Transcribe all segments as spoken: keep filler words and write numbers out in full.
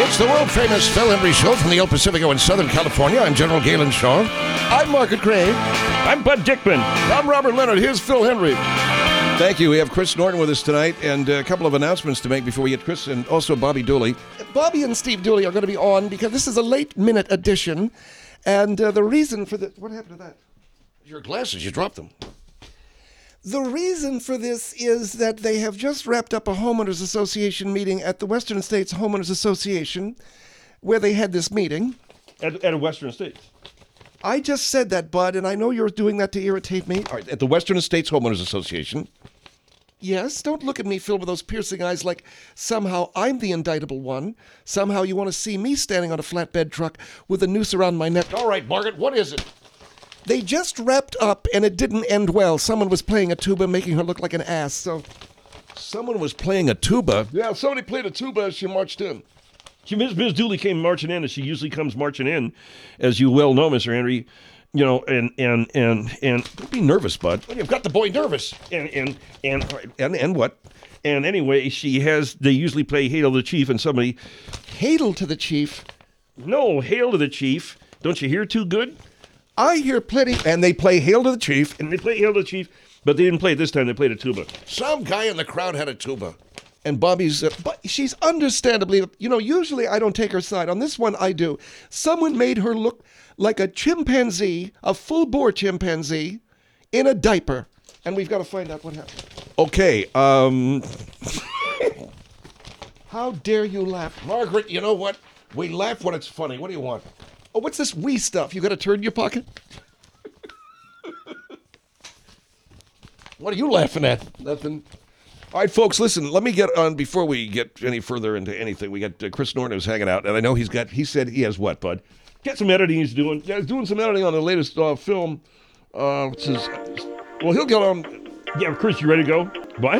It's the world-famous Phil Henry Show from the El Pacifico in Southern California. I'm General Galen Shaw. I'm Margaret Gray. I'm Bud Dickman. I'm Robert Leonard. Here's Phil Henry. Thank you. We have Chris Norton with us tonight, and a couple of announcements to make before we get Chris, and also Bobby Dooley. Bobby and Steve Dooley are going to be on because this is a late-minute edition, and uh, the reason for the... What happened to that? Your glasses. You dropped them. The reason for this is that they have just wrapped up a homeowners association meeting at the Western States Homeowners Association, where they had this meeting. At, at a Western States. I just said that, Bud, and I know you're doing that to irritate me. All right, at the Western States Homeowners Association. Yes, don't look at me, Phil, with those piercing eyes like somehow I'm the indictable one. Somehow you want to see me standing on a flatbed truck with a noose around my neck. All right, Margaret, what is it? They just wrapped up, and it didn't end well. Someone was playing a tuba, making her look like an ass, so... Someone was playing a tuba? Yeah, somebody played a tuba as she marched in. She, Miz Miz Dooley came marching in, as she usually comes marching in, as you well know, Mister Henry. You know, and, and, and, and... Don't be nervous, Bud. Well, you've got the boy nervous. And, and, and... And, and what? And anyway, she has... They usually play Hail to the Chief, and somebody... Hail to the Chief? No, Hail to the Chief. Don't you hear too good? I hear plenty, and they play Hail to the Chief. And they play Hail to the Chief, but they didn't play it this time. They played a tuba. Some guy in the crowd had a tuba. And Bobby's, uh, but she's understandably, you know, usually I don't take her side. On this one, I do. Someone made her look like a chimpanzee, a full-bore chimpanzee, in a diaper. And we've got to find out what happened. Okay, um... How dare you laugh? Margaret, you know what? We laugh when it's funny. What do you want? Oh, what's this wee stuff? You got a turd in your pocket? What are you laughing at? Nothing. All right, folks, listen, let me get on before we get any further into anything. We got uh, Chris Norton who's hanging out, and I know he's got, he said he has what, Bud? Got some editing he's doing. Yeah, he's doing some editing on the latest uh, film. Uh, which is, well, he'll get on. Yeah, Chris, you ready to go? What?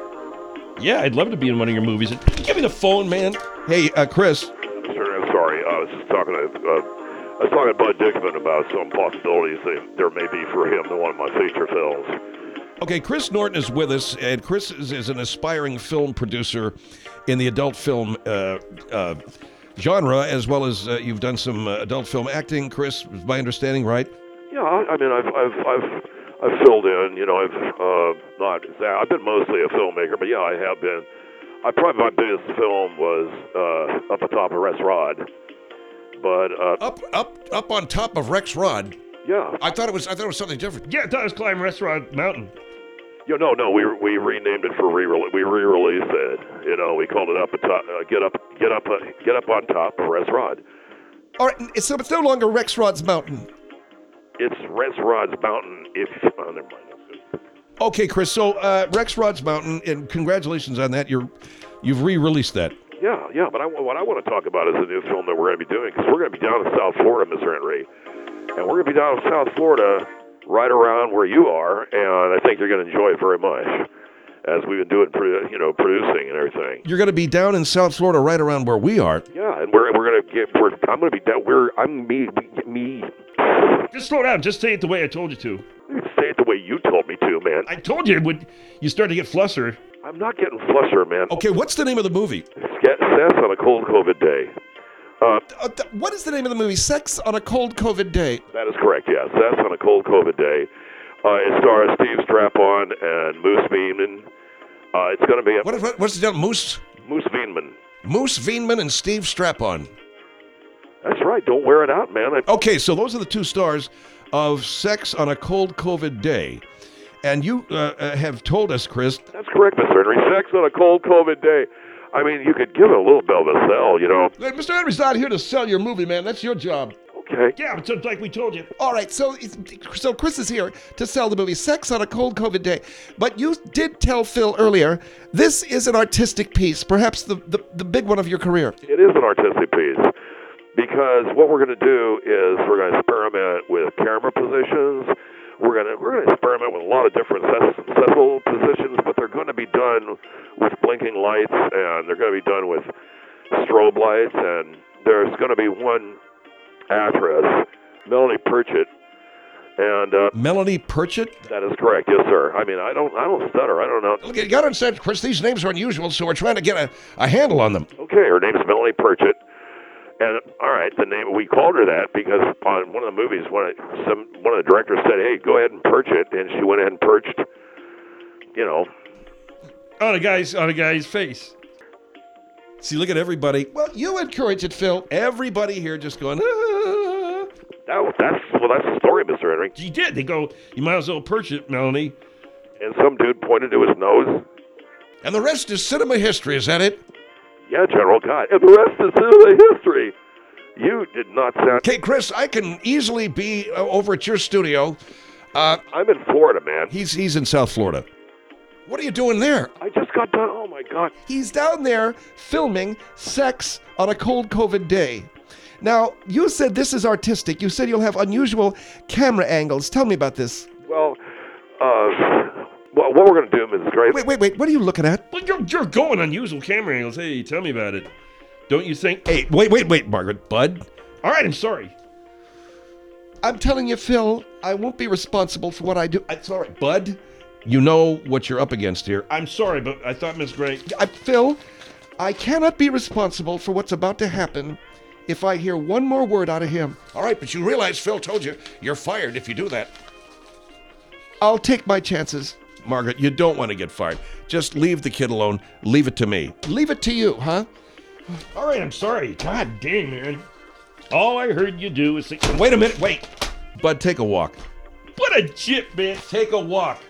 Yeah, I'd love to be in one of your movies. Give me the phone, man. Hey, uh, Chris. Sir, I'm sorry. I was just talking to, uh, I was talking to Bud Dickman about some possibilities that there may be for him in one of my feature films. Okay, Chris Norton is with us, and Chris is, is an aspiring film producer in the adult film uh, uh, genre, as well as uh, you've done some uh, adult film acting. Chris, is my understanding right? Yeah, I mean, I've, I've, I've, I've filled in. You know, I've uh, not. I've been mostly a filmmaker, but yeah, I have been. I probably my biggest film was uh, Up Atop of Rex Rod, but uh, up, up, up on top of Rex Rod. Yeah, I thought it was. I thought it was something different. Yeah, I thought it was Climb Restaurant Mountain. You know, no, we we renamed it for re we re-released it. You know, we called it Up Atop, uh, Get Up, Get Up, uh, Get Up on Top of Rex Rod. All right, so it's no longer Rex Rod's Mountain. It's Rex Rod's Mountain. If oh, never mind. Okay, Chris. So uh, Rex Rod's Mountain, and congratulations on that. You're you've re-released that. Yeah, yeah. But I, what I want to talk about is a new film that we're going to be doing, because we're going to be down in South Florida, Mister Henry, and we're going to be down in South Florida, right around where you are, and I think you're going to enjoy it very much, as we've been doing, you know, producing and everything. You're going to be down in South Florida, right around where we are. Yeah, and we're we're going to get. We're, I'm going to be down. We're I'm me me. Just slow down. Just say it the way I told you to. Say it the way you told me to, man. I told you when you start to get flustered. I'm not getting flustered, man. Okay, what's the name of the movie? Sex on a Cold COVID Day. Uh, uh, th- what is the name of the movie? Sex on a Cold COVID Day. That is correct, yes. Sex on a Cold COVID Day. Uh, it stars Steve Strapon and Moose Veenman. Uh, it's going to be a... What, what, what's the name? Moose? Moose Veenman. Moose Veenman and Steve Strapon. That's right. Don't wear it out, man. I... Okay, so those are the two stars of Sex on a Cold COVID Day. And you uh, uh, have told us, Chris... That's correct, Mister Henry. Sex on a Cold COVID Day. I mean, you could give it a little bit of a sell, you know. Hey, Mister Henry's not here to sell your movie, man. That's your job. Okay. Yeah, but just like we told you. All right, so so Chris is here to sell the movie Sex on a Cold COVID Day. But you did tell Phil earlier, this is an artistic piece, perhaps the, the, the big one of your career. It is an artistic piece, because what we're going to do is we're going to experiment with camera positions. We're going to we're going to experiment with a lot of different accessible positions, but they're going to be done with blinking lights, and they're going to be done with strobe lights, and there's going to be one actress, Melanie Pritchett, And uh, Melanie Pritchett? that is correct, yes, sir. I mean, I don't, I don't stutter. I don't know. Look, you got to understand, Chris, these names are unusual, so we're trying to get a, a handle on them. Okay, her name's Melanie Pritchett. And all right, the name we called her that because on one of the movies, one of some one of the directors said, "Hey, go ahead and perch it," and she went ahead and perched. You know, On a guy's on a guy's face. See, look at everybody. Well, you encourage it, Phil. Everybody here just going, ah. that, that's well, that's the story, Mister Henry. He did. They go, you might as well perch it, Melanie. And some dude pointed to his nose. And the rest is cinema history, is that it? Yeah, General God. And the rest is cinema history. You did not sound. Okay, Chris, I can easily be uh, over at your studio. Uh, I'm in Florida, man. he's he's in South Florida. What are you doing there? I just got done. Oh my God. He's down there filming sex on a cold COVID day. Now, you said this is artistic. You said you'll have unusual camera angles. Tell me about this. Well, uh, well, what we're gonna do, Missus Grace? Wait, wait, wait. What are you looking at? Well, you're, you're going unusual camera angles. Hey, tell me about it. Don't you think? Hey, wait, wait, wait, Margaret. Bud? All right, I'm sorry. I'm telling you, Phil, I won't be responsible for what I do. It's all right, Bud. You know what you're up against here. I'm sorry, but I thought Miss Gray. I, Phil, I cannot be responsible for what's about to happen if I hear one more word out of him. All right, but you realize Phil told you you're fired if you do that. I'll take my chances. Margaret, you don't want to get fired. Just leave the kid alone. Leave it to me. Leave it to you, huh? All right, I'm sorry. God dang, man. All I heard you do is say, Wait a minute, wait. Bud, take a walk. what a chip, man. Take a walk.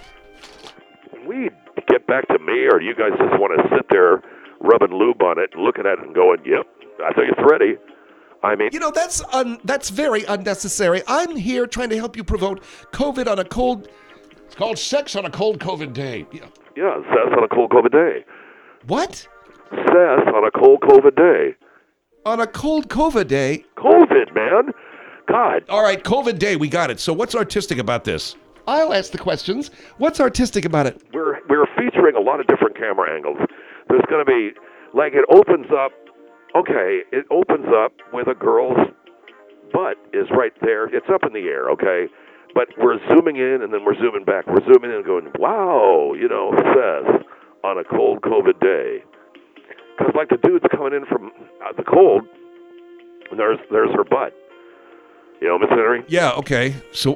Can we get back to me, or do you guys just want to sit there rubbing lube on it and looking at it and going, "Yep, I think it's ready"? I mean, You know, that's un- that's very unnecessary. I'm here trying to help you promote COVID on a cold... It's called sex on a cold COVID day. Yeah. yeah, cess on a cold COVID day. What? Cess on a cold COVID day. On a cold COVID day? COVID, man. God. All right, COVID day, we got it. So what's artistic about this? I'll ask the questions. What's artistic about it? We're we're featuring a lot of different camera angles. There's going to be, like, it opens up. Okay, it opens up with a girl's butt is right there. It's up in the air, okay? But we're zooming in and then we're zooming back. We're zooming in and going, wow, you know, says on a cold COVID day. Because, like, the dude's coming in from uh, the cold, and there's there's her butt. You know, Miss Henry? Yeah, okay. So,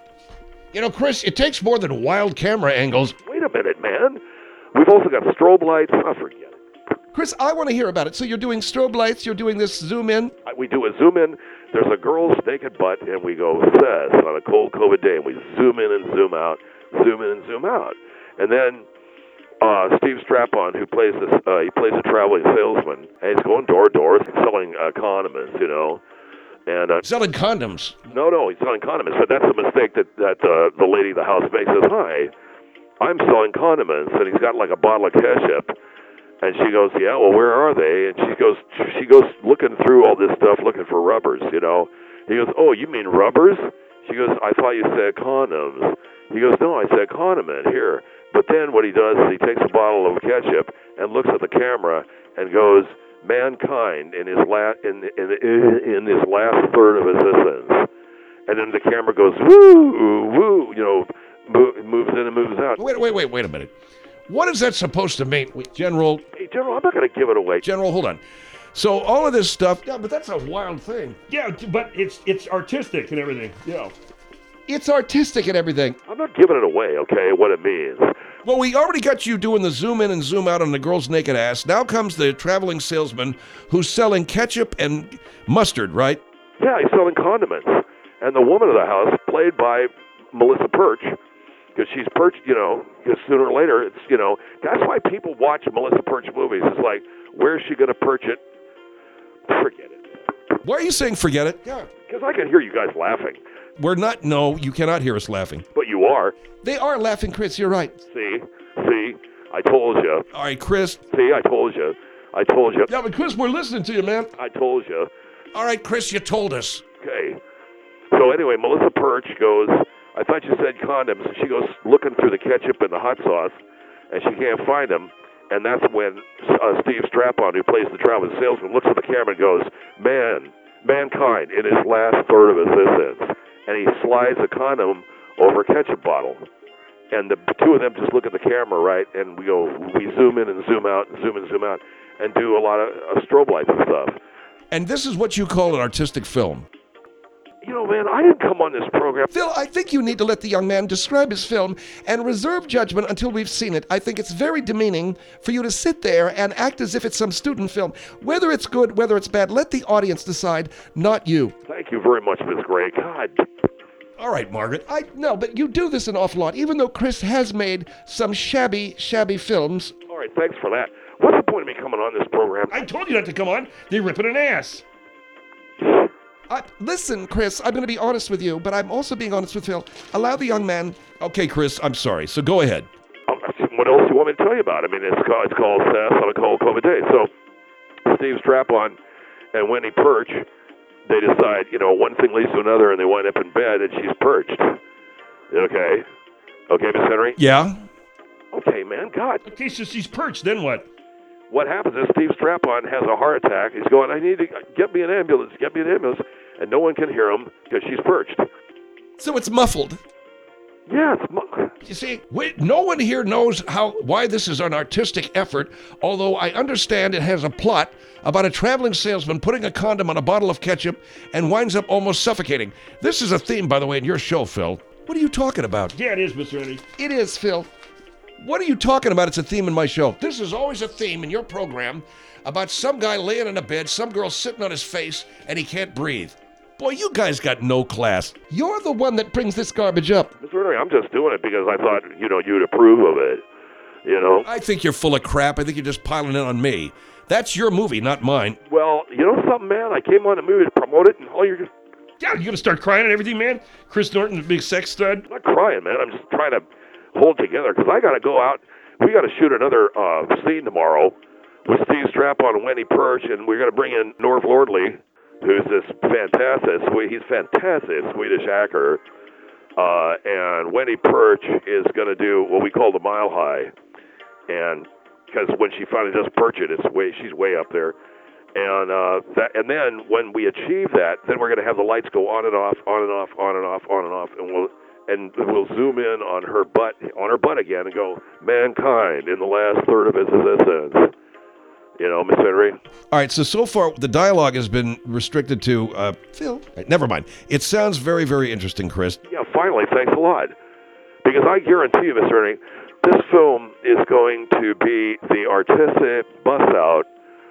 you know, Chris, it takes more than wild camera angles. Wait a minute, man. We've also got strobe lights. Oh, forget it. Chris, I want to hear about it. So you're doing strobe lights, you're doing this zoom in. I- We do a zoom in. There's a girl's naked butt, and we go, says, on a cold COVID day, and we zoom in and zoom out, zoom in and zoom out. And then uh, Steve Strapon, who plays this, uh, he plays a traveling salesman, and he's going door to door, selling uh, condiments, you know. And uh, Selling condoms. no, no, he's selling condiments. But that's a mistake that that uh, the lady of the house makes. Says, "Hi, I'm selling condiments," and he's got like a bottle of ketchup. And she goes, "Yeah, well, where are they?" And she goes, she goes looking through all this stuff, looking for rubbers, you know. He goes, "Oh, you mean rubbers?" She goes, "I thought you said condoms." He goes, "No, I said condiment here." But then what he does is he takes a bottle of ketchup and looks at the camera and goes, "Mankind in his la- in in in his last third of existence." And then the camera goes, "Woo, woo," you know, mo- moves in and moves out. Wait, wait, wait, wait a minute. What is that supposed to mean? Wait, General, Hey, General, I'm not going to give it away. General, hold on. So all of this stuff, yeah, but that's a wild thing. Yeah, t- but it's it's artistic and everything. Yeah. It's artistic and everything. I'm not giving it away, okay, what it means. Well, we already got you doing the zoom in and zoom out on the girl's naked ass. Now comes the traveling salesman who's selling ketchup and mustard, right? Yeah, he's selling condiments. And the woman of the house, played by Melissa Perch, because she's Perch, you know, because sooner or later, it's, you know, that's why people watch Melissa Perch movies. It's like, where's she going to perch it? Forget it. Why are you saying forget it? Yeah. Because I can hear you guys laughing. We're not, no, you cannot hear us laughing. But you are. They are laughing, Chris, you're right. See? See? I told you. All right, Chris. See? I told you. I told you. Yeah, but Chris, we're listening to you, man. I told you. All right, Chris, you told us. Okay. So anyway, Melissa Perch goes, "I thought you said condoms." And she goes looking through the ketchup and the hot sauce, and she can't find them. And that's when uh, Steve Strapon, who plays the traveling salesman, looks at the camera and goes, "Man, mankind in his last third of existence." and he slides a condom over a ketchup bottle. And the two of them just look at the camera, right? And we go, we zoom in and zoom out, and zoom in and zoom out, and do a lot of uh, strobe lights and stuff. And this is what you call an artistic film. You know, man, I didn't come on this program. Phil, I think you need to let the young man describe his film and reserve judgment until we've seen it. I think it's very demeaning for you to sit there and act as if it's some student film. Whether it's good, whether it's bad, let the audience decide, not you. Thank you very much, Miss Gray. God. All right, Margaret. I no, but you do this an awful lot, even though Chris has made some shabby, shabby films. All right, thanks for that. What's the point of me coming on this program? I told you not to come on. They're ripping an ass. I, listen, Chris, I'm going to be honest with you, but I'm also being honest with Phil. Allow the young man. Okay, Chris, I'm sorry. So go ahead. Um, what else do you want me to tell you about? I mean, it's called, it's called Sass on a Cold COVID Day. So Steve Strap-on and Wendy Perch, they decide, you know, one thing leads to another, and they wind up in bed, and she's perched. Okay? Okay, Miss Henry? Yeah? Okay, man, God. Okay, so she's perched. Then what? What happens is Steve Strap-on has a heart attack. He's going, I need to get me an ambulance, get me an ambulance. And no one can hear him because she's perched. So it's muffled. Yeah, it's mu- You see, we, no one here knows how why this is an artistic effort, although I understand it has a plot about a traveling salesman putting a condom on a bottle of ketchup and winds up almost suffocating. This is a theme, by the way, in your show, Phil. What are you talking about? Yeah, it is, Mister Eddie. It is, Phil. What are you talking about? It's a theme in my show. This is always a theme in your program about some guy laying in a bed, some girl sitting on his face, and he can't breathe. Boy, you guys got no class. You're the one that brings this garbage up. Mister Henry, I'm just doing it because I thought, you know, you'd approve of it. You know? I think you're full of crap. I think you're just piling it on me. That's your movie, not mine. Well, you know something, man? I came on the movie to promote it, and all you're just... Yeah, you gonna start crying and everything, man? Chris Norton, the big sex stud? I'm not crying, man. I'm just trying to hold together because I got to go out. We got to shoot another uh, scene tomorrow with Steve Strap-on and Wendy Perch, and we're going to bring in Norv Lordley, who's this fantastic, he's fantastic Swedish actor, uh, and Wendy Perch is going to do what we call the Mile High, and because when she finally does perch it, it's way she's way up there, and uh, that, and then when we achieve that, then we're going to have the lights go on and off, on and off, on and off, on and off, and we'll and we'll zoom in on her butt, on her butt again, and go, mankind in the last third of its existence. You know, Miss Henry? All right, so so far the dialogue has been restricted to uh, Phil. Right, never mind. It sounds very, very interesting, Chris. Yeah, finally, thanks a lot. Because I guarantee you, Mister Ernie, this film is going to be the artistic bust-out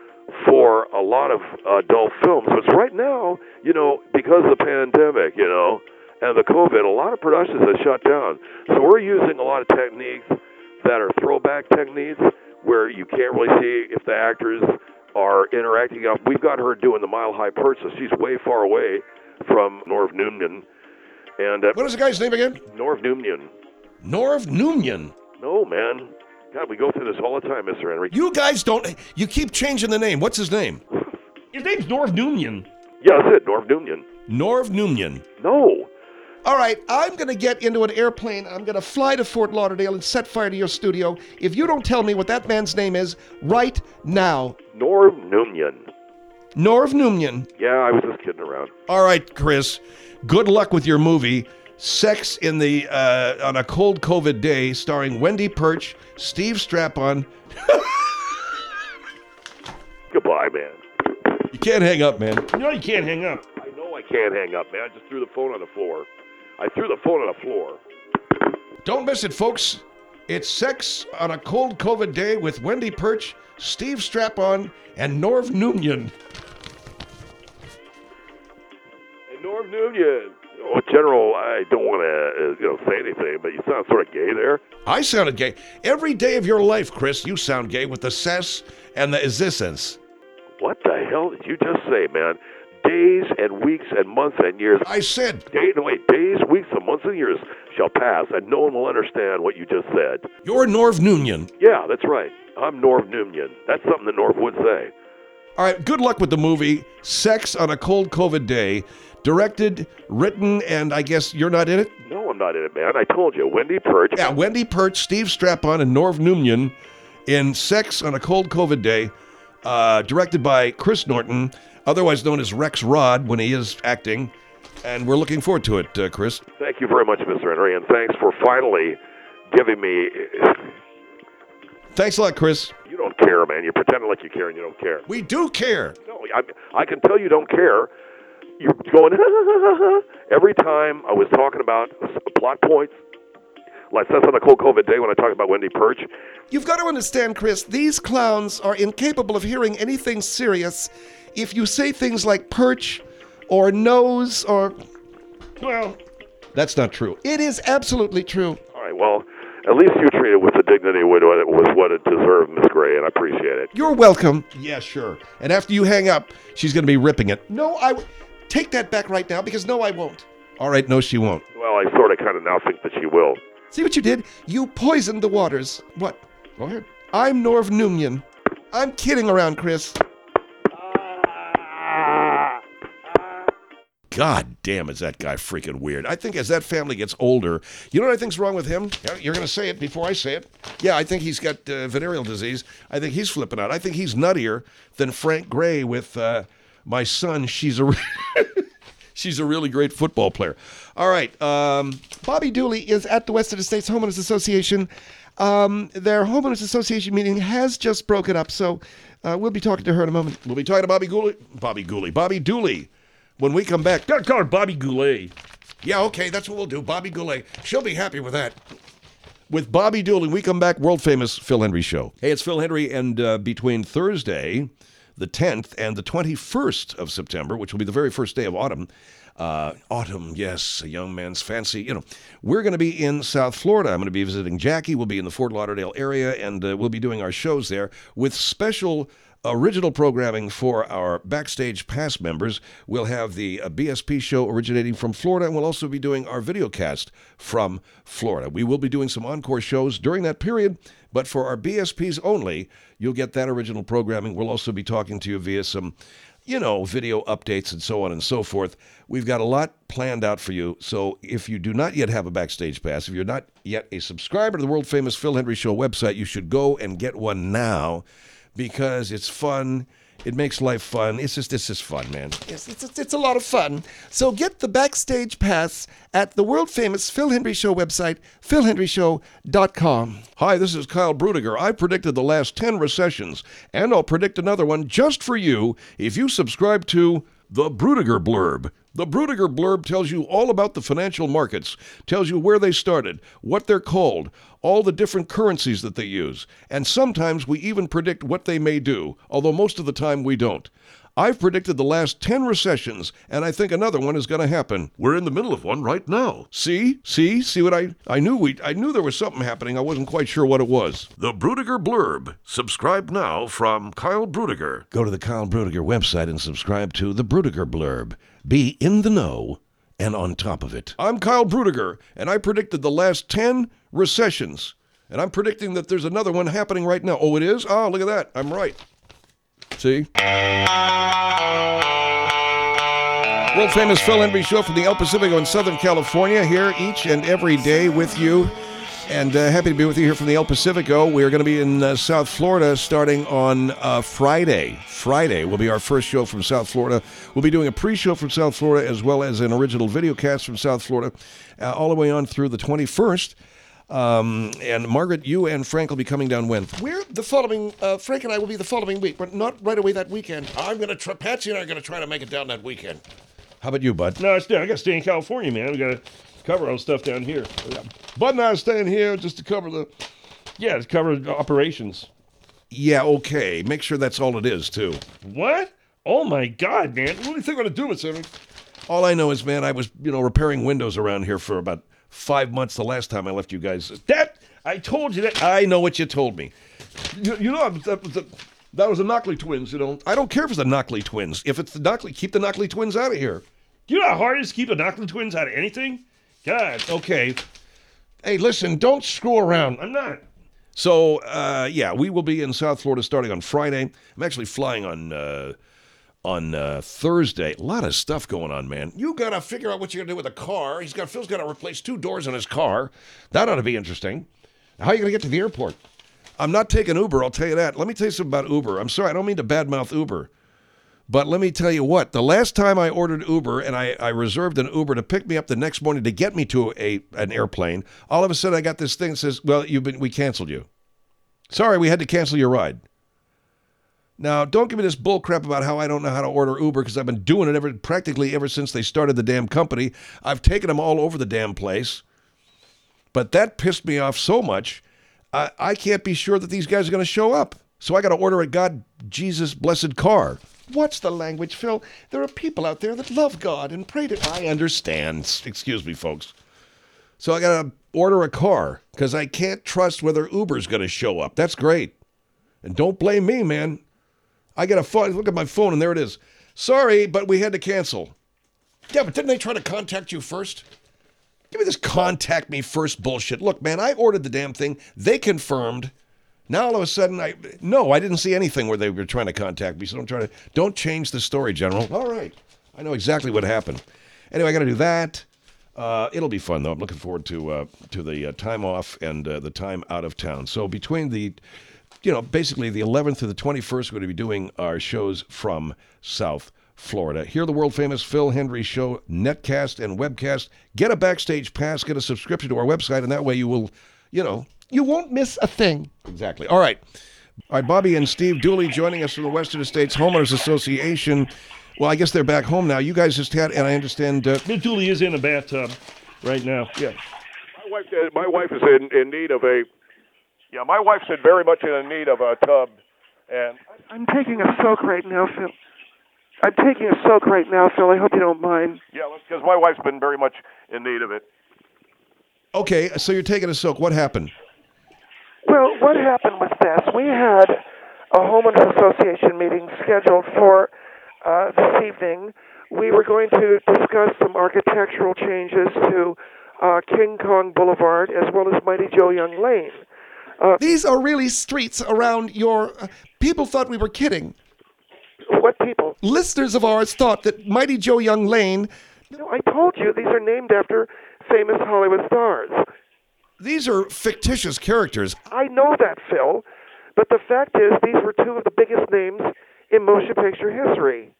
for a lot of adult films. But right now, you know, because of the pandemic, you know, and the COVID, a lot of productions have shut down. So we're using a lot of techniques that are throwback techniques where you can't really see if the actors are interacting. We've got her doing the Mile High Perch, so she's way far away from Norv Numnian. And uh, What is the guy's name again? Norv Numnian. Norv Numnian. No, man. God, we go through this all the time, Mister Henry. You guys don't. You keep changing the name. What's his name? His name's Norv Numnian. Yeah, that's it, Norv Numnian. Norv Numnian. No. All right, I'm going to get into an airplane. I'm going to fly to Fort Lauderdale and set fire to your studio if you don't tell me what that man's name is right now. Norv Numnian. Norv Numnian. Yeah, I was just kidding around. All right, Chris. Good luck with your movie, Sex in the uh, on a Cold COVID Day, starring Wendy Perch, Steve Strap-on. Goodbye, man. You can't hang up, man. No, you can't hang up. I know I can't hang up, man. I just threw the phone on the floor. I threw the phone on the floor. Don't miss it, folks. It's Sex on a Cold COVID Day with Wendy Perch, Steve Strap-on, and Norv Numnian. And Norv Numnian. Oh, General, I don't want to, uh, you know, say anything, but you sound sort of gay there. I sounded gay. Every day of your life, Chris, you sound gay with the cess and the existence. What the hell did you just say, man? Days and weeks and months and years. I said, Day, no, wait, days, weeks, and months and years shall pass, and no one will understand what you just said. you're Norv Numnian. Yeah, that's right. I'm Norv Numnian. That's something that Norv would say. All right, good luck with the movie, Sex on a Cold COVID Day. Directed, written, and I guess you're not in it? No, I'm not in it, man. I told you, Wendy Perch. Yeah, Wendy Perch, Steve Strap-on, and Norv Numnian in Sex on a Cold COVID Day, uh, directed by Chris Norton, otherwise known as Rex Rod when he is acting. And we're looking forward to it, uh, Chris. Thank you very much, Mister Henry, and thanks for finally giving me... Thanks a lot, Chris. You don't care, man. You're pretending like you care and you don't care. We do care. No, I, I can tell you don't care. You're going, every time I was talking about plot points, like that's on a cold COVID day when I talk about Wendy Perch. You've got to understand, Chris, these clowns are incapable of hearing anything serious if you say things like perch or nose or... Well, that's not true. It is absolutely true. All right, well, at least you treat it with the dignity with what it, with what it deserved, Miss Gray, and I appreciate it. You're welcome. Yeah, sure. And after you hang up, she's going to be ripping it. No, I... W- Take that back right now, because no, I won't. All right, no, she won't. Well, I sort of kind of now think that she will. See what you did? You poisoned the waters. What? Go ahead. I'm Norv Noonian. I'm kidding around, Chris. God damn, is that guy freaking weird. I think as that family gets older, you know what I think's wrong with him? You're going to say it before I say it. Yeah, I think he's got uh, venereal disease. I think he's flipping out. I think he's nuttier than Frank Gray with... Uh, My son, she's a she's a really great football player. All right, um, Bobby Dooley is at the Western States Homeowners Association. Um, their Homeowners Association meeting has just broken up, so uh, we'll be talking to her in a moment. We'll be talking to Bobby Dooley, Bobby Dooley, Bobby Dooley when we come back. Gotta call her Bobby Goulet. Yeah, okay, that's what we'll do. Bobby Goulet. She'll be happy with that. With Bobby Dooley, when we come back, world famous Phil Hendrie Show. Hey, it's Phil Hendrie, and uh, between Thursday, the tenth, and the twenty-first of September, which will be the very first day of autumn. Uh, autumn, yes, a young man's fancy. You know, we're going to be in South Florida. I'm going to be visiting Jackie. We'll be in the Fort Lauderdale area, and uh, we'll be doing our shows there with special original programming for our Backstage Pass members. We'll have the uh, B S P show originating from Florida, and we'll also be doing our videocast from Florida. We will be doing some encore shows during that period, but for our B S Ps only, you'll get that original programming. We'll also be talking to you via some, you know, video updates and so on and so forth. We've got a lot planned out for you. So if you do not yet have a Backstage Pass, if you're not yet a subscriber to the world-famous Phil Hendrie Show website, you should go and get one now because it's fun. It makes life fun. It's just, it's just fun, man. It's, it's, it's, it's a lot of fun. So get the Backstage Pass at the world-famous Phil Hendrie Show website, phil hendrie show dot com. Hi, this is Kyle Brudiger. I predicted the last ten recessions, and I'll predict another one just for you if you subscribe to the Brudiger Blurb. The Brudiger Blurb tells you all about the financial markets, tells you where they started, what they're called, all the different currencies that they use, and sometimes we even predict what they may do, although most of the time we don't. I've predicted the last ten recessions, and I think another one is going to happen. We're in the middle of one right now. See? See? See what I... I knew we... I knew there was something happening. I wasn't quite sure what it was. The Brudiger Blurb. Subscribe now from Kyle Brudiger. Go to the Kyle Brudiger website and subscribe to the Brudiger Blurb. Be in the know and on top of it. I'm Kyle Brudiger, and I predicted the last ten recessions. And I'm predicting that there's another one happening right now. Oh, it is? Oh, look at that. I'm right. See? World famous Phil Hendrie Show from the El Pacifico in Southern California, here each and every day with you. And uh, happy to be with you here from the El Pacifico. We're going to be in uh, South Florida starting on uh, Friday. Friday will be our first show from South Florida. We'll be doing a pre-show from South Florida as well as an original video cast from South Florida uh, all the way on through the twenty-first. Um, and Margaret, you and Frank will be coming down when? We're the following, uh, Frank and I will be the following week, but not right away that weekend. I'm going to try, Patsy and I are going to try to make it down that weekend. How about you, Bud? No, I got to stay in California, man. We got to cover all the stuff down here. Bud and I are staying here just to cover the... Yeah, to cover operations. Yeah, okay. Make sure that's all it is, too. What? Oh, my God, man. What do you think I'm going to do, Mister Henry? All I know is, man, I was, you know, repairing windows around here for about five months the last time I left you guys. That, I told you that. I know what you told me. You, you know, that was, the, that was the Knockley twins, you know. I don't care if it's the Knockley twins. If it's the Knockley, keep the Knockley twins out of here. You know how hard it is to keep the Knockley twins out of anything? God. Okay. Hey, listen, don't screw around. I'm not. So, uh, yeah, we will be in South Florida starting on Friday. I'm actually flying on uh, on uh, Thursday. A lot of stuff going on, man. You got to figure out what you're going to do with the car. He's got Phil's got to replace two doors in his car. That ought to be interesting. How are you going to get to the airport? I'm not taking Uber, I'll tell you that. Let me tell you something about Uber. I'm sorry, I don't mean to badmouth Uber. But let me tell you what, the last time I ordered Uber and I, I reserved an Uber to pick me up the next morning to get me to a an airplane, all of a sudden I got this thing that says, well, you've been we canceled you. Sorry, we had to cancel your ride. Now, don't give me this bull crap about how I don't know how to order Uber because I've been doing it ever practically ever since they started the damn company. I've taken them all over the damn place. But that pissed me off so much, I, I can't be sure that these guys are going to show up. So I got to order a God, Jesus, blessed car. What's the language, Phil? There are people out there that love God and pray to... I understand. Excuse me, folks. So I got to order a car because I can't trust whether Uber's going to show up. That's great. And don't blame me, man. I got a phone. Look at my phone, and there it is. Sorry, but we had to cancel. Yeah, but didn't they try to contact you first? Give me this contact me first bullshit. Look, man, I ordered the damn thing. They confirmed. Now all of a sudden, I no, I didn't see anything where they were trying to contact me. So don't try to don't change the story, General. All right, I know exactly what happened. Anyway, I got to do that. Uh, it'll be fun though. I'm looking forward to uh, to the uh, time off and uh, the time out of town. So between the, you know, basically the eleventh to the twenty-first, we're going to be doing our shows from South Florida. Hear the world famous Phil Hendrie Show netcast and webcast. Get a backstage pass. Get a subscription to our website, and that way you will, you know. You won't miss a thing. Exactly. All right. All right, Bobby and Steve Dooley joining us from the Western States Homeowners Association. Well, I guess they're back home now. You guys just had, and I understand... Uh, Miz Dooley is in a bathtub right now. Yeah. My wife, uh, my wife is in, in need of a... Yeah, my wife's in very much in need of a tub. And I'm taking a soak right now, Phil. I'm taking a soak right now, Phil. I hope you don't mind. Yeah, because my wife's been very much in need of it. Okay, so you're taking a soak. What happened? Well, what happened was this. We had a homeowners association meeting scheduled for uh, this evening. We were going to discuss some architectural changes to uh, King Kong Boulevard as well as Mighty Joe Young Lane. Uh, These are really streets around your... Uh, people thought we were kidding. What people? Listeners of ours thought that Mighty Joe Young Lane... You know, I told you these are named after famous Hollywood stars. These are fictitious characters. I know that, Phil, but the fact is these were two of the biggest names in motion picture history.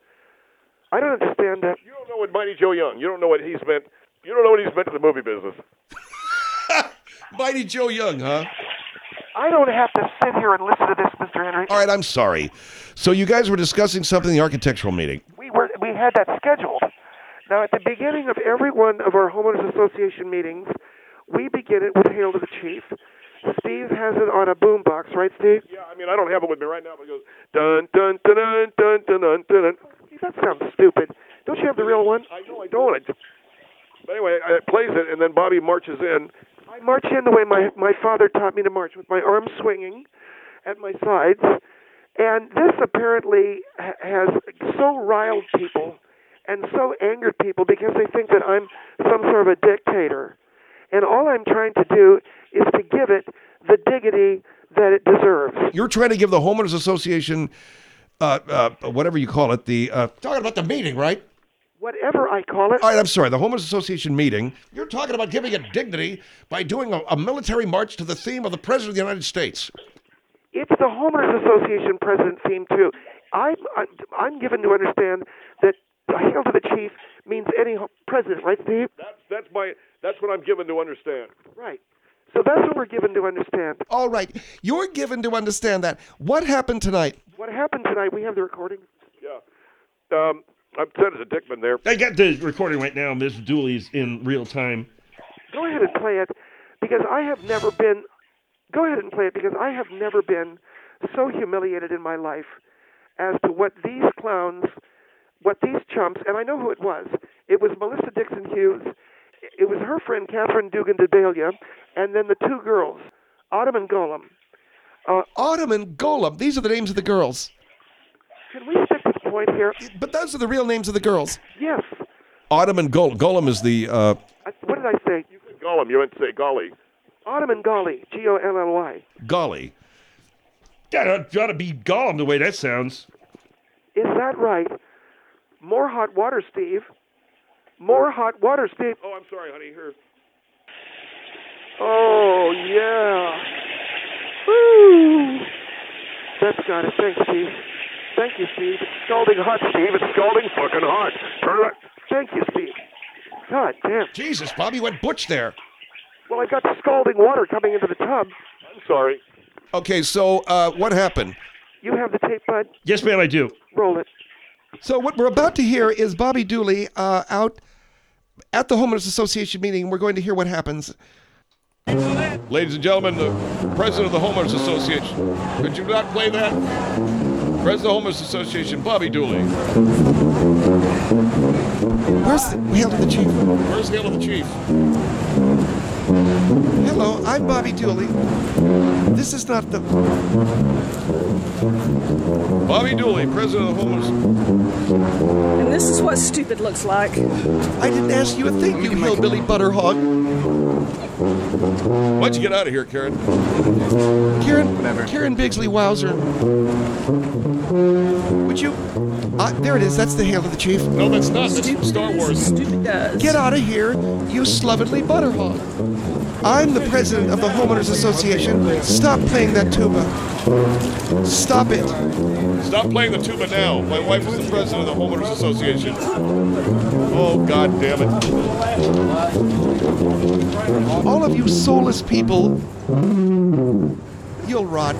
I don't understand that. You don't know what Mighty Joe Young, you don't know what he's meant, you don't know what he's meant to the movie business. Mighty Joe Young, huh? I don't have to sit here and listen to this, Mister Henry. All right, I'm sorry. So you guys were discussing something in the architectural meeting. We were. We had that scheduled. Now, at the beginning of every one of our homeowners association meetings, we begin it with Hail to the Chief. Steve has it on a boombox, right, Steve? Yeah, I mean, I don't have it with me right now, but it goes, dun, dun, dun, dun, dun, dun, dun, dun. That sounds stupid. Don't you have the real one? I know I don't. I just, but anyway, it plays it, and then Bobby marches in. I march in the way my, my father taught me to march, with my arms swinging at my sides. And this apparently ha- has so riled people and so angered people because they think that I'm some sort of a dictator. And all I'm trying to do is to give it the dignity that it deserves. You're trying to give the Homeowners Association, uh, uh, whatever you call it, the... Uh, talking about the meeting, right? Whatever I call it. All right, I'm sorry, the Homeowners Association meeting. You're talking about giving it dignity by doing a, a military march to the theme of the President of the United States. It's the Homeowners Association president theme, too. I'm, I'm, I'm given to understand that Hail to the Chief means any president, right, Steve? That's, that's, my, that's what I'm given to understand. Right. So that's what we're given to understand. All right. You're given to understand that. What happened tonight? What happened tonight? We have the recording. Yeah. Um, I'm sending it to Dickman there. I got the recording right now. Miz Dooley's in real time. Go ahead and play it, because I have never been... Go ahead and play it, because I have never been so humiliated in my life as to what these clowns, what these chumps, and I know who it was. It was Melissa Dixon Hughes. It was her friend, Catherine Dugan DeBalia, and then the two girls, Autumn and Golem. Uh, Autumn and Golem. These are the names of the girls. Can we stick to the point here? But those are the real names of the girls. Yes. Autumn and Golem. Golem is the... Uh... I, what did I say? You said Gollum. You meant to say Golly. Autumn and Golly. G O L L Y. Golly. That ought to be Gollum the way that sounds. Is that right? More hot water, Steve. More hot water, Steve. Oh, I'm sorry, honey. Here. Oh, yeah. Woo. That's got it. Thanks, Steve. Thank you, Steve. It's scalding hot, Steve. It's scalding fucking hot. Turn it up. Thank you, Steve. God damn. Jesus, Bobby went butch there. Well, I got scalding water coming into the tub. I'm sorry. Okay, so uh, what happened? You have the tape, bud? Yes, ma'am, I do. Roll it. So what we're about to hear is Bobby Dooley uh, out at the Homeowners Association meeting. We're going to hear what happens. Ladies and gentlemen, the president of the Homeowners Association. Could you not play that? President of the Homeowners Association, Bobby Dooley. Where's the hail to the chief? Where's Hail to the Chief? Hello, I'm Bobby Dooley. This is not the... Bobby Dooley, president of the Homeowners. And this is what stupid looks like. I didn't ask you a thing, you hillbilly butterhog. Why'd you get out of here, Karen? Karen, Karen Bigsley Wowzer. Would you... Uh, there it is, that's the hail to the chief. No, that's not. That's from Star Wars. Stupid does. Get out of here, you slovenly butterhog. I'm the president of the Homeowners Association. Stop playing that tuba. Stop it. Stop playing the tuba now. My wife is the president of the Homeowners Association. Oh, God damn it. All of you soulless people, you'll rot.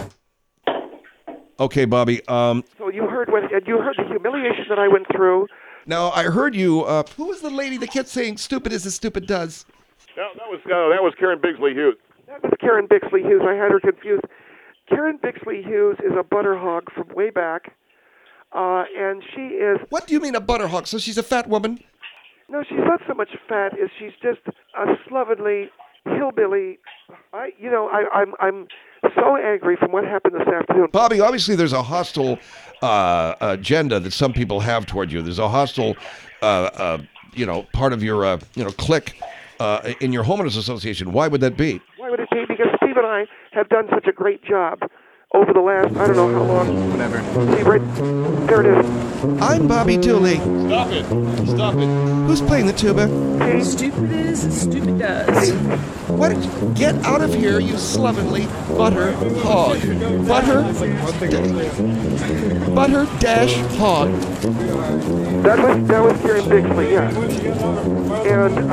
Okay, Bobby. Um, So you heard what? And you heard the humiliation that I went through. Now, I heard you, uh, who was the lady that kept saying stupid is as stupid does? That, that was uh, that was Karen Bigsley Hughes. That was Karen Bixley Hughes. I had her confused. Karen Bixley Hughes is a butter hog from way back, uh, and she is. What do you mean a butterhog? So she's a fat woman? No, she's not so much fat as she's just a slovenly hillbilly. I, you know, I, I'm, I'm so angry from what happened this afternoon. Bobby, obviously there's a hostile uh, agenda that some people have toward you. There's a hostile, uh, uh, you know, part of your, uh, you know, clique uh, in your homeowners association. Why would that be? Why would it be? Because Steve and I have done such a great job over the last, I don't know how long. Whatever. See, right there it is. I'm Bobby Dooley. stop it. Stop it. Who's playing the tuba? See? Stupid is as stupid does. What? Get out of here, you slovenly butter hog. Butter, butter dash hog. That was that was Karen Bixley, yeah. And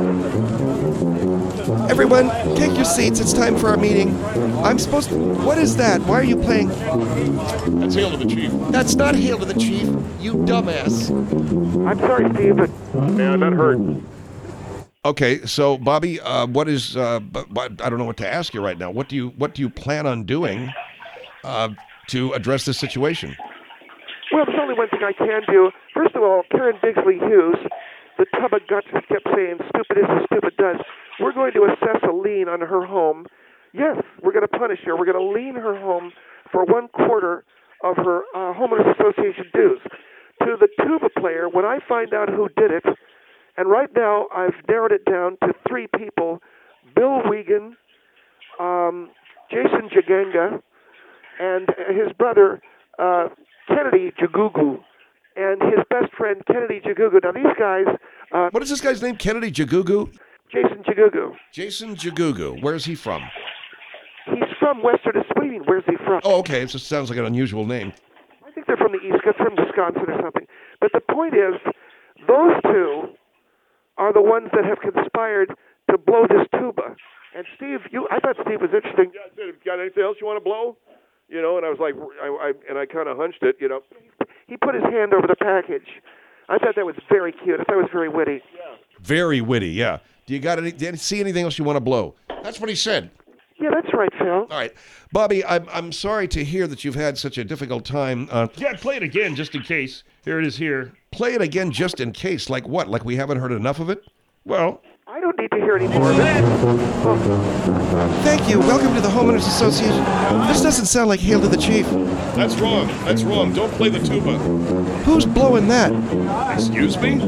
uh, Everyone, take your seats. It's time for our meeting. I'm supposed to... What is that? Why are you playing? That's Hail to the Chief. That's not Hail to the Chief, you dumbass. I'm sorry, Steve, but Man, that hurt. Okay, so Bobby, uh, what is? Uh, b- b- I don't know what to ask you right now. What do you What do you plan on doing uh, to address this situation? well, there's only one thing I can do. First of all, Karen Bixley Hughes, the tub of guts that kept saying "stupid is as stupid does." We're going to assess a lien on her home. Yes, we're going to punish her. We're going to lien her home for one quarter of her uh, homeowners association dues. To the tuba player, when I find out who did it, and right now I've narrowed it down to three people: Bill Wiegand, um, Jason Jaganga, and his brother uh, Kennedy Jagugu, and his best friend Kennedy Jagugu. Now these guys, uh, What is this guy's name? Kennedy Jagugu? Jason Jagugu. Jason Jagugu. Where's he from? He's from Western Sweden. Where's he from? Oh, okay. It just sounds like an unusual name. I think they're from the East Coast, from Wisconsin or something. But the point is, those two are the ones that have conspired to blow this tuba. And Steve, you, I thought Steve was interesting. Yeah, I said, got anything else you want to blow? You know, and I was like, I, I and I kind of hunched it, you know. He put his hand over the package. I thought that was very cute. I thought it was very witty. Very witty. Yeah. Do you got any? Do you see anything else you want to blow? That's what he said. Yeah, that's right, Phil. All right, Bobby. I'm I'm sorry to hear that you've had such a difficult time. Uh, Yeah, play it again just in case. Here it is here. play it again just in case. Like what? Like we haven't heard enough of it? Well, I don't need to hear any more of it. Oh, Thank you. Welcome to the Homeowners Association. This doesn't sound like Hail to the Chief. that's wrong. That's wrong. Don't play the tuba. Who's blowing that? Excuse me?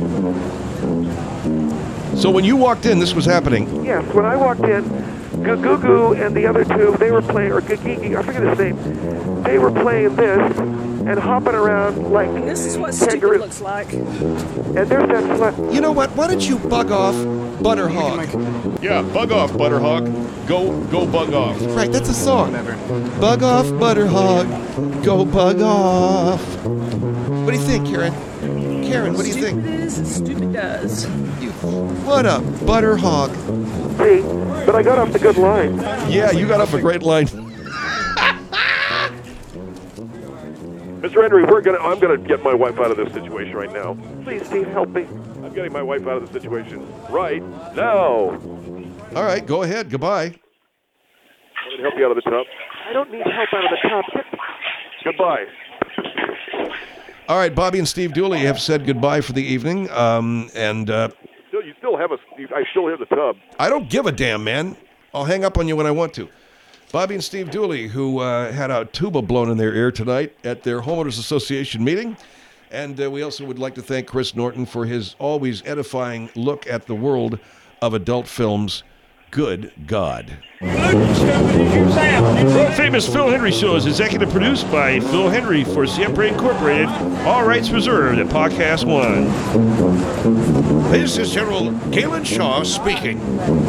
So when you walked in, this was happening. yes, when I walked in, Gugugu and the other two, they were playing, or Gagigi, I forget his name, they were playing this, and hopping around like This is what stupid kangaroo. looks like. And there's that slut. You know what? Why don't you bug off, Butterhog? Yeah, bug off, Butterhog. Go, go, bug off. Right, that's a song. Bug off, Butterhog. Go bug off. What do you think, Karen? Karen, what do you Stupid think? is and stupid does. You, what up, Butterhog? See, but I got off the good line. Yeah, you got off a great line. Mister Henry, we're gonna. I'm gonna get my wife out of this situation right now. Please, Steve, help me. I'm getting my wife out of the situation right now. All right, go ahead. Goodbye. I'm gonna help you out of the tub. I don't need help out of the top. Get- Goodbye. All right, Bobby and Steve Dooley have said goodbye for the evening. Um, and uh, Still, you still have a. You, I still hear the tub. I don't give a damn, man. I'll hang up on you when I want to. Bobby and Steve Dooley, who uh, had a tuba blown in their ear tonight at their Homeowners Association meeting. And uh, we also would like to thank Chris Norton for his always edifying look at the world of adult films. Good God. The famous Phil Henry Show is executive produced by Phil Henry for Siempre Incorporated. All rights reserved at Podcast One. This is General Galen Shaw speaking.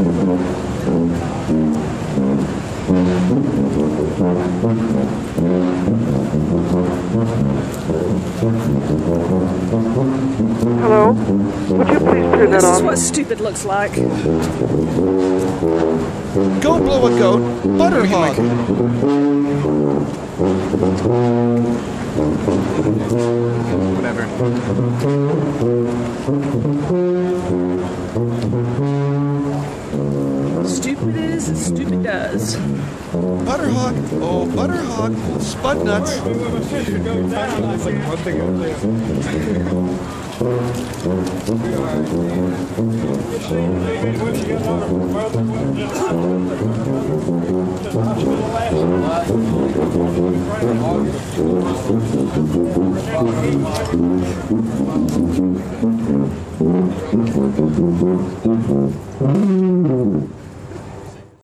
Hello? Would you please turn that This is off? what stupid looks like. Go blow a goat, Butterhog. Stupid is and stupid does. Butterhog. Oh, Butterhog. Spud nuts. Mm-hmm.